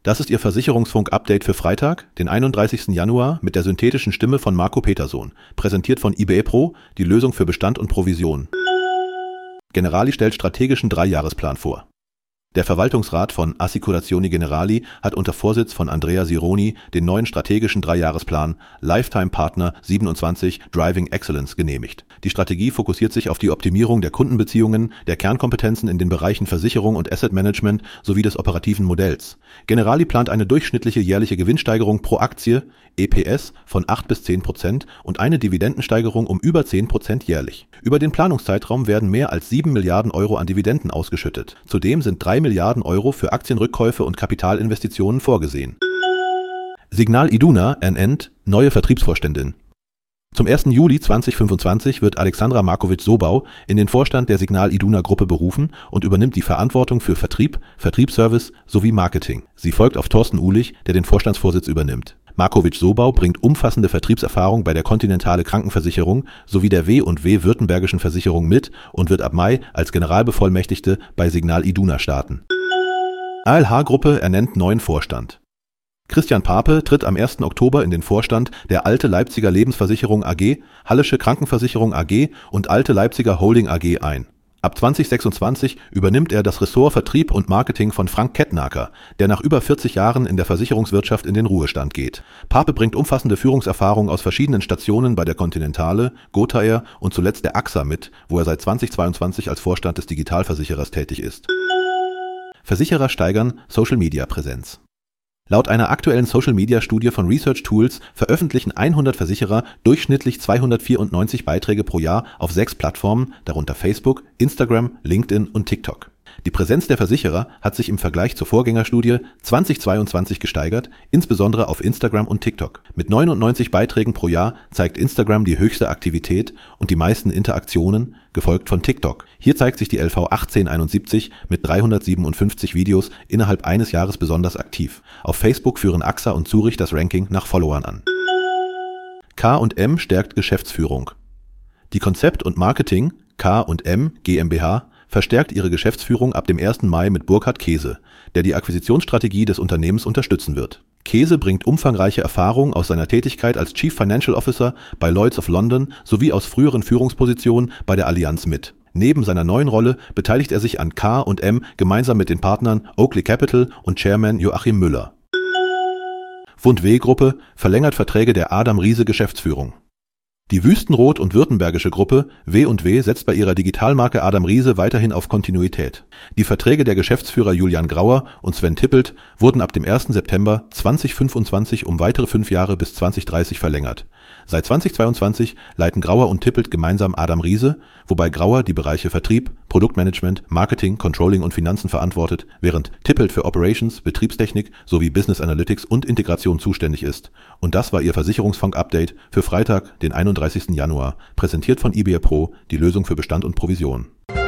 Das ist Ihr Versicherungsfunk-Update für Freitag, den 31. Januar mit der synthetischen Stimme von Marco Petersohn, präsentiert von IBE Pro, die Lösung für Bestand und Provision. Generali stellt strategischen 3-Jahresplan vor. Der Verwaltungsrat von Assicurazioni Generali hat unter Vorsitz von Andrea Sironi den neuen strategischen 3-Jahresplan Lifetime Partner 27 Driving Excellence genehmigt. Die Strategie fokussiert sich auf die Optimierung der Kundenbeziehungen, der Kernkompetenzen in den Bereichen Versicherung und Asset Management sowie des operativen Modells. Generali plant eine durchschnittliche jährliche Gewinnsteigerung pro Aktie, EPS, von 8-10% und eine Dividendensteigerung um über 10% jährlich. Über den Planungszeitraum werden mehr als 7 Milliarden Euro an Dividenden ausgeschüttet. Zudem sind 3 Milliarden Euro für Aktienrückkäufe und Kapitalinvestitionen vorgesehen. Signal Iduna ernennt neue Vertriebsvorständin. Zum 1. Juli 2025 wird Alexandra Markovic-Sobau in den Vorstand der Signal Iduna Gruppe berufen und übernimmt die Verantwortung für Vertrieb, Vertriebsservice sowie Marketing. Sie folgt auf Thorsten Uhlich, der den Vorstandsvorsitz übernimmt. Markovic-Sobau bringt umfassende Vertriebserfahrung bei der Continentale Krankenversicherung sowie der W&W Württembergischen Versicherung mit und wird ab Mai als Generalbevollmächtigte bei Signal Iduna starten. ALH-Gruppe ernennt neuen Vorstand. Christian Pape tritt am 1. Oktober in den Vorstand der Alte Leipziger Lebensversicherung AG, Hallische Krankenversicherung AG und Alte Leipziger Holding AG ein. Ab 2026 übernimmt er das Ressort Vertrieb und Marketing von Frank Kettnaker, der nach über 40 Jahren in der Versicherungswirtschaft in den Ruhestand geht. Pape bringt umfassende Führungserfahrung aus verschiedenen Stationen bei der Continentale, Gotha Air und zuletzt der AXA mit, wo er seit 2022 als Vorstand des Digitalversicherers tätig ist. Versicherer steigern Social-Media-Präsenz. Laut einer aktuellen Social-Media-Studie von Research Tools veröffentlichen 100 Versicherer durchschnittlich 294 Beiträge pro Jahr auf 6 Plattformen, darunter Facebook, Instagram, LinkedIn und TikTok. Die Präsenz der Versicherer hat sich im Vergleich zur Vorgängerstudie 2022 gesteigert, insbesondere auf Instagram und TikTok. Mit 99 Beiträgen pro Jahr zeigt Instagram die höchste Aktivität und die meisten Interaktionen, gefolgt von TikTok. Hier zeigt sich die LV 1871 mit 357 Videos innerhalb eines Jahres besonders aktiv. Auf Facebook führen AXA und Zurich das Ranking nach Followern an. K&M stärkt Geschäftsführung. Die Konzept und Marketing K&M GmbH verstärkt ihre Geschäftsführung ab dem 1. Mai mit Burkhard Kese, der die Akquisitionsstrategie des Unternehmens unterstützen wird. Kese bringt umfangreiche Erfahrung aus seiner Tätigkeit als Chief Financial Officer bei Lloyds of London sowie aus früheren Führungspositionen bei der Allianz mit. Neben seiner neuen Rolle beteiligt er sich an K&M gemeinsam mit den Partnern Oakley Capital und Chairman Joachim Müller. W&W-Gruppe verlängert Verträge der Adam Riese Geschäftsführung. Die Wüstenrot und Württembergische Gruppe W&W setzt bei ihrer Digitalmarke Adam Riese weiterhin auf Kontinuität. Die Verträge der Geschäftsführer Julian Grauer und Sven Tippelt wurden ab dem 1. September 2025 um weitere 5 Jahre bis 2030 verlängert. Seit 2022 leiten Grauer und Tippelt gemeinsam Adam Riese, wobei Grauer die Bereiche Vertrieb, Produktmanagement, Marketing, Controlling und Finanzen verantwortet, während Tippelt für Operations, Betriebstechnik sowie Business Analytics und Integration zuständig ist. Und das war Ihr Versicherungsfunk-Update für Freitag, den 31. Januar, präsentiert von IBE Pro, die Lösung für Bestand und Provision.